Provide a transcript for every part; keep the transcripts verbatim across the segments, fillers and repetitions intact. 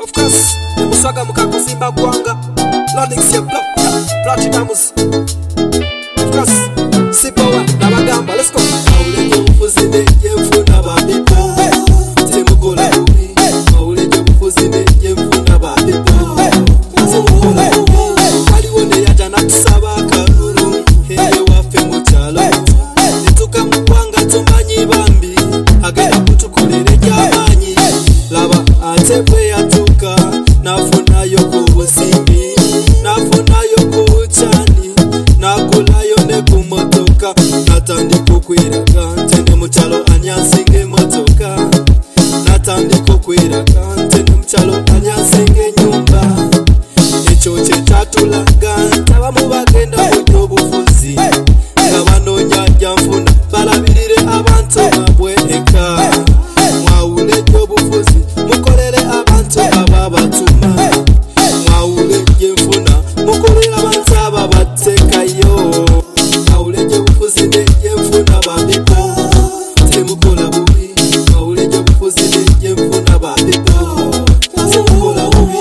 Of course, Muswaga mukakuzimba gwanga Lonix ya block ya Platinums. Of course, Sipowa na bagamba. Let's go. Maulege bufuzine yemfuna babipo Temukola bubi. Maulege bufuzine yemfuna babipo Temukola bubi. Waliwone yaja natusaba kalulu Heye wafe muchalo Nituka muwanga tumanyi bambi Agenda kutukolere jamanyi Laba atebwe yatuka Nafunayo kubusimbi Nafunayo kuchani Nakulayo ne kumotoka Natandiko kwiraga Ntende muchalo anyansinge motoka Natandiko kwiraga Ntende muchalo anyansinge nyumba Echo chetatulaga Taba mubagenda kujyo bufuzi Kabanonya jamfuna Balabirire abantu babweka Mwaule jyo bufuzi Mukolere abantu ababatuma Mwaule jemfuna Mukolere abantu ababatekayo Mwaule jyo bufuzi ne jemfuna babipo Temukola bubi Mwaule jyo bufuzi ne jemfuna babipo Temukola bubi.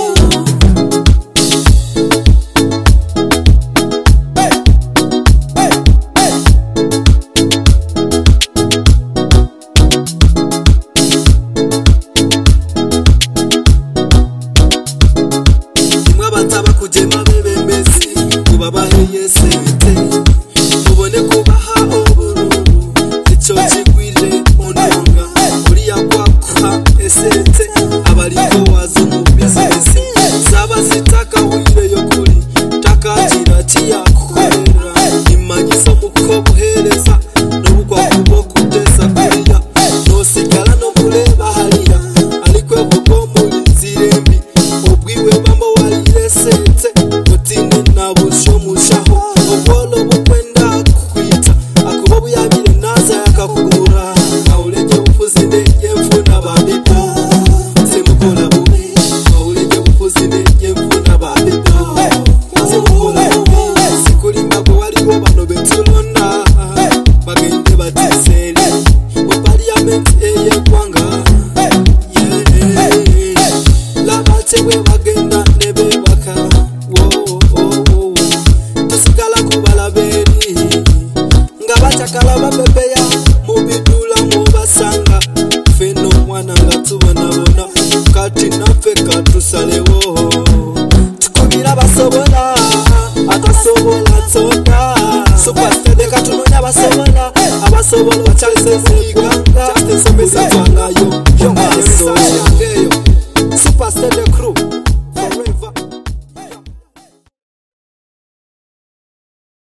Mwabantaba kujema bebembezi kubabahe yesente mubone kubaha obururu echo chigwire ononga uriya kwakwa esente abaliko wazo mu business saba sitaka wire yokuri takatira tiyakukorera imanyiso muko buhereza n'ubukwa kubo kutesa kuriya nosigala no kureba hariya aliko kubo muri zirembi obwiwe bambo walire sente utinde nabusho mushaho obwolo bukwenda kukwita akubo buyabire naza yakakugura Maulege bufuzine yemfuna babipo Temukola bubi Maulege bufuzine yemfuna babipo Temukola bubi Sikulimba go waliwo bano betulonda bagende batiseli mu parliament eye kwanga yeah labatewe bagenda nebe baka wo wo tusigala kubalaberi ngabachakala babebeya mubidula mubasanga feno mwana ngatubonabona kati nafe katusalewo tukubira basobola akasobola toka superstar de katunonya basobola abasobola bachaliseze